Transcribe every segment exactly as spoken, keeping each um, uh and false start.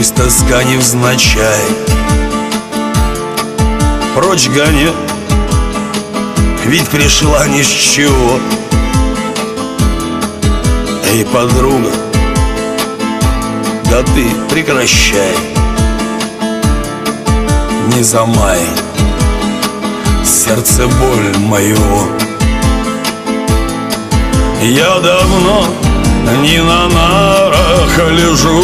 Грусть, тоска невзначай прочь гоню, ведь пришла ни с чего. Эй, подруга, да ты прекращай, не замай сердце боль моего. Я давно не на нарах лежу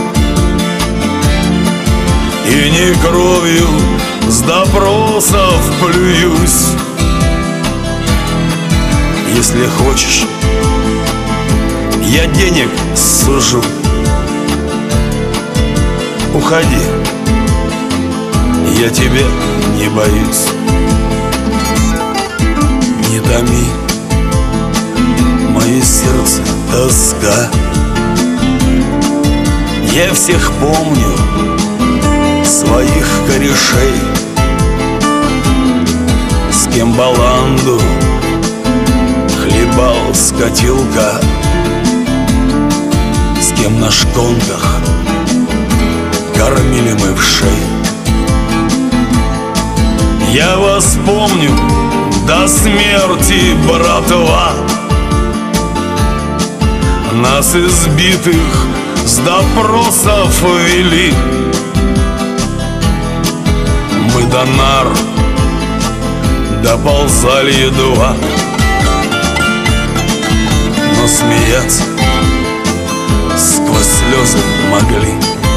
и не кровью с допросов плююсь. Если хочешь, я денег сужу. Уходи, я тебя не боюсь. Не томи мое сердце тоска. Я всех помню, своих корешей, с кем баланду хлебал с котелка, с кем на шконках кормили мы вшей. Я вас помню до смерти, братва. Нас избитых с допросов вели. Мы до нар доползали едва, но смеяться сквозь слезы могли.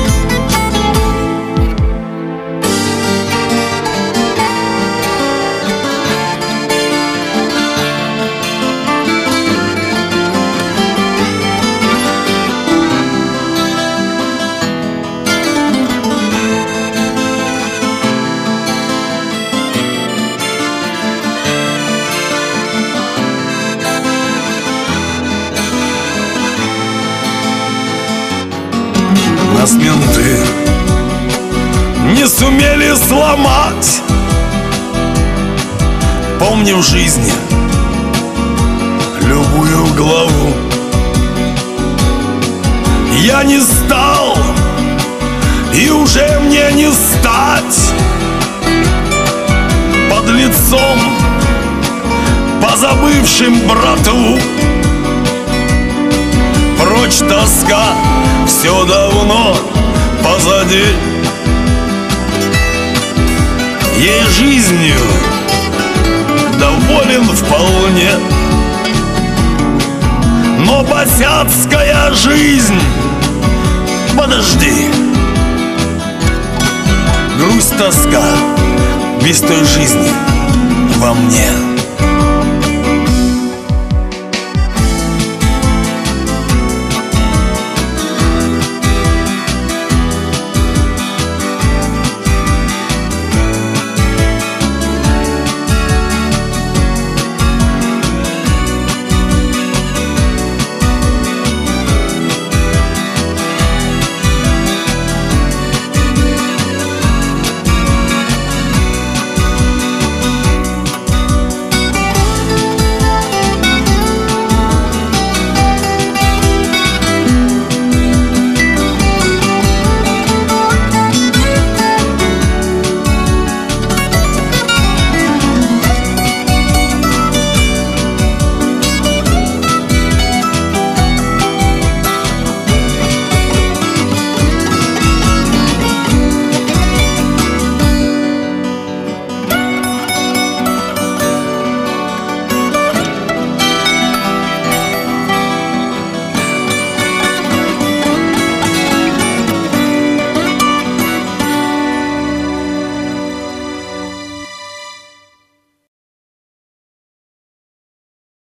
Нас менты не сумели сломать. Помним в жизни любую главу. Я не стал, и уже мне не стать под лицом позабывшим братву. Прочь тоска, все давно позади. Ей жизнью доволен вполне, но босяцкая жизнь, подожди. Грусть, тоска без той жизни во мне.